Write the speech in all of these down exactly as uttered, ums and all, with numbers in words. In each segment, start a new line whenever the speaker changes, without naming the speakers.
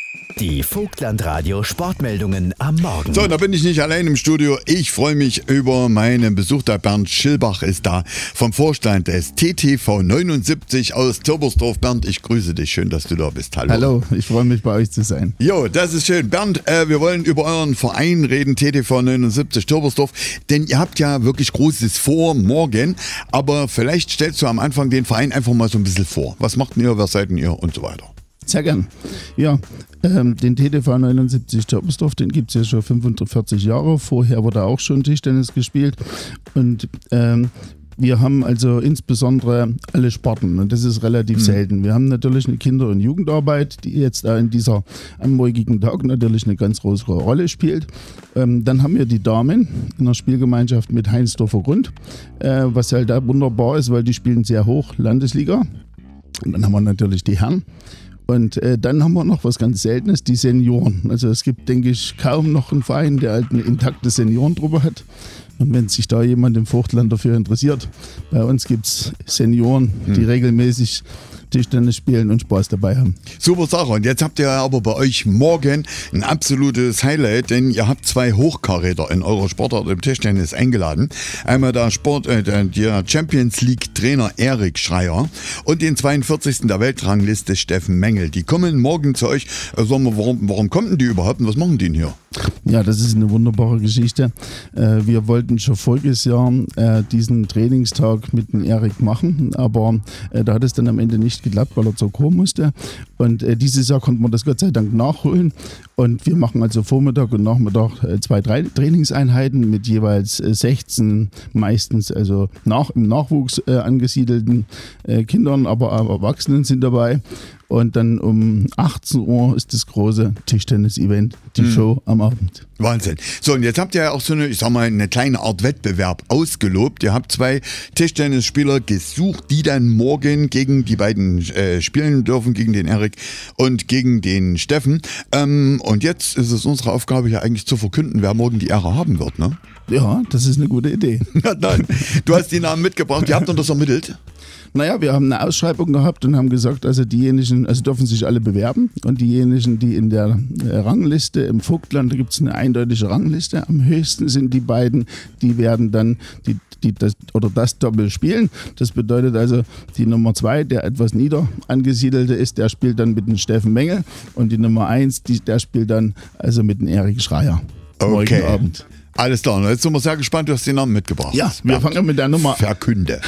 Die Vogtland-Radio Sportmeldungen am Morgen.
So, da bin ich nicht allein im Studio. Ich freue mich über meinen Besuch. Der Bernd Schilbach ist da vom Vorstand des T T V neunundsiebzig aus Zirbersdorf. Bernd, ich grüße dich. Schön, dass du da bist. Hallo.
Hallo, ich freue mich, bei euch zu sein.
Jo, das ist schön. Bernd, äh, wir wollen über euren Verein reden, T T V neunundsiebzig Zirbersdorf. Denn ihr habt ja wirklich Großes vor morgen. Aber vielleicht stellst du am Anfang den Verein einfach mal so ein bisschen vor. Was macht ihr, wer seid ihr und so weiter?
Sehr gern. Ja, ähm, den T T V neunundsiebzig Zirbersdorf, den gibt es ja schon fünfundvierzig Jahre. Vorher wurde auch schon Tischtennis gespielt. Und ähm, wir haben also insbesondere alle Sparten und das ist relativ mhm. selten. Wir haben natürlich eine Kinder- und Jugendarbeit, die jetzt da in dieser anmorgigen Tag natürlich eine ganz große Rolle spielt. Ähm, dann haben wir die Damen in der Spielgemeinschaft mit Heinsdorfer Grund, äh, was halt da wunderbar ist, weil die spielen sehr hoch, Landesliga. Und dann haben wir natürlich die Herren. Und äh, dann haben wir noch was ganz Seltenes, die Senioren. Also es gibt, denke ich, kaum noch einen Verein, der halt eine intakte Seniorentruppe hat. Und wenn sich da jemand im Vogtland dafür interessiert, bei uns gibt es Senioren, die hm. regelmäßig Tischtennis spielen und Spaß dabei haben.
Super Sache. Und jetzt habt ihr aber bei euch morgen ein absolutes Highlight, denn ihr habt zwei Hochkaräter in eurer Sportart im Tischtennis eingeladen. Einmal der Sport, äh, der Champions League Trainer Erik Schreier und den zweiundvierzigsten der Weltrangliste Steffen Mengel. Die kommen morgen zu euch. Äh, sagen wir, warum, warum kommen denn die überhaupt und was machen die denn hier?
Ja, das ist eine wunderbare Geschichte. Äh, wir wollten schon voriges Jahr äh, diesen Trainingstag mit dem Erik machen, aber äh, da hat es dann am Ende nicht geklappt, weil er zur Chor musste. Und äh, dieses Jahr konnte man das Gott sei Dank nachholen. Und wir machen also Vormittag und Nachmittag äh, zwei, drei Trainingseinheiten mit jeweils äh, sechzehn, meistens also nach, im Nachwuchs äh, angesiedelten äh, Kindern, aber auch Erwachsenen sind dabei. Und dann um achtzehn Uhr ist das große Tischtennis-Event, die mhm. Show am Abend.
Wahnsinn. So, und jetzt habt ihr ja auch so eine, ich sag mal, eine kleine Art Wettbewerb ausgelobt. Ihr habt zwei Tischtennisspieler gesucht, die dann morgen gegen die beiden äh, spielen dürfen, gegen den Erik und gegen den Steffen. Ähm, und jetzt ist es unsere Aufgabe ja eigentlich zu verkünden, wer morgen die Ehre haben wird, ne?
Ja, das ist eine gute Idee.
Ja, nein. Du hast die Namen mitgebracht, ihr habt uns das ermittelt?
Naja, wir haben eine Ausschreibung gehabt und haben gesagt, also diejenigen, also dürfen sich alle bewerben und diejenigen, die in der Rangliste im Vogtland, da gibt es eine eindeutige Rangliste, am höchsten sind die beiden, die werden dann die, die das oder das Doppel spielen. Das bedeutet also, die Nummer zwei, der etwas nieder angesiedelte ist, der spielt dann mit dem Steffen Mengel und die Nummer eins, die, der spielt dann also mit dem Erik Schreier.
Okay.
Morgen Abend.
Alles klar, jetzt sind wir sehr gespannt, du hast den Namen mitgebracht.
Ja, wir ja. fangen mit der Nummer...
Verkünde.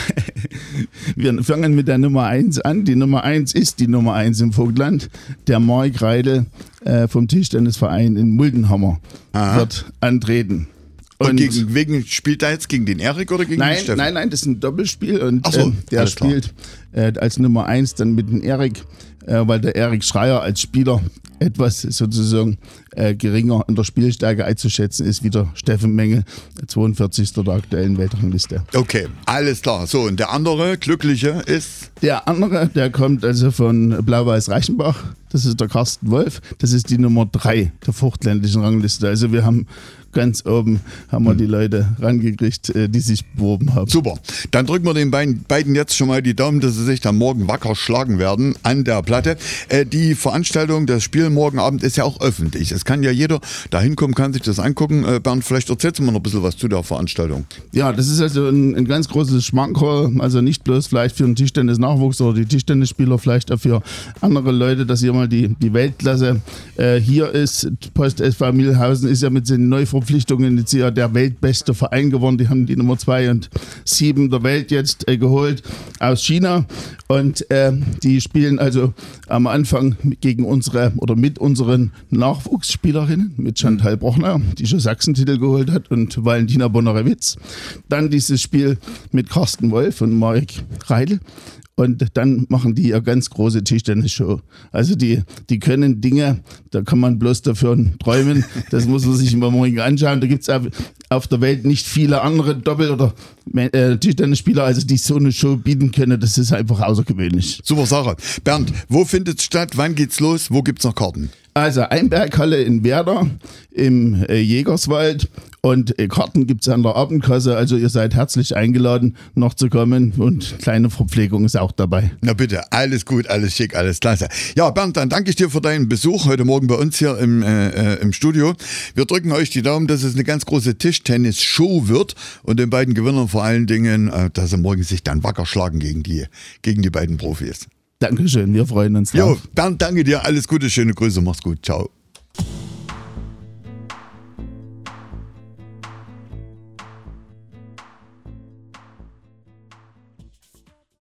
Wir fangen mit der Nummer eins an. Die Nummer eins ist die Nummer eins im Vogtland. Der Mark Reidel äh, vom Tischtennisverein in Muldenhammer Aha. wird antreten.
Und, und gegen, wegen, spielt er jetzt gegen den Erik oder gegen
nein,
den Steffen?
Nein, nein, das ist ein Doppelspiel und
Ach so,
äh, der spielt äh, als Nummer eins dann mit dem Erik, äh, weil der Erik Schreier als Spieler etwas sozusagen äh, geringer in der Spielstärke einzuschätzen ist wie der Steffen Mengel, zweiundvierzigsten der aktuellen Weltrangliste.
Okay, alles klar. So, und der andere Glückliche ist?
Der andere, der kommt also von Blau-Weiß Reichenbach. Das ist der Carsten Wolf. Das ist die Nummer drei der vogtländischen Rangliste. Also wir haben ganz oben haben wir die Leute rangekriegt, die sich beworben haben.
Super. Dann drücken wir den beiden jetzt schon mal die Daumen, dass sie sich dann morgen wacker schlagen werden an der Platte. Die Veranstaltung, das Spiel morgen Abend ist ja auch öffentlich. Es kann ja jeder da hinkommen, kann sich das angucken. Bernd, vielleicht erzählst du mal noch ein bisschen was zu der Veranstaltung.
Ja, das ist also ein, ein ganz großes Schmankerl. Also nicht bloß vielleicht für den Tischtennis-Nachwuchs oder die Tischtennisspieler, vielleicht auch für andere Leute, dass hier mal die, die Weltklasse äh, hier ist. Post S V Milhausen ist ja mit den Neuverpflichtungen jetzt ja der weltbeste Verein geworden. Die haben die Nummer zwei und sieben der Welt jetzt äh, geholt aus China. Und äh, die spielen also am Anfang gegen unsere oder mit unseren Nachwuchsspielerinnen, mit Chantal Brochner, die schon Sachsentitel geholt hat, und Valentina Bonarewitz. Dann dieses Spiel mit Carsten Wolf und Mark Reidel. Und dann machen die eine ganz große Tischtennis-Show. Also die, die können Dinge, da kann man bloß dafür träumen. Das muss man sich immer morgen anschauen. Da gibt es auf der Welt nicht viele andere Doppel- oder äh, Tischtennisspieler, also die so eine Show bieten können. Das ist einfach außergewöhnlich.
Super Sache. Bernd, wo findet es statt? Wann geht's los? Wo gibt's noch Karten?
Also Einberghalle in Werder im äh, Jägerswald und äh, Karten gibt es an der Abendkasse, also ihr seid herzlich eingeladen noch zu kommen und kleine Verpflegung ist auch dabei.
Na bitte, alles gut, alles schick, alles klasse. Ja Bernd, dann danke ich dir für deinen Besuch heute Morgen bei uns hier im, äh, im Studio. Wir drücken euch die Daumen, dass es eine ganz große Tischtennis-Show wird und den beiden Gewinnern vor allen Dingen, äh, dass sie morgen sich dann wacker schlagen gegen die, gegen die beiden Profis.
Dankeschön, wir freuen uns drauf.
Jo, Bernd, danke dir, alles Gute, schöne Grüße, mach's gut, ciao.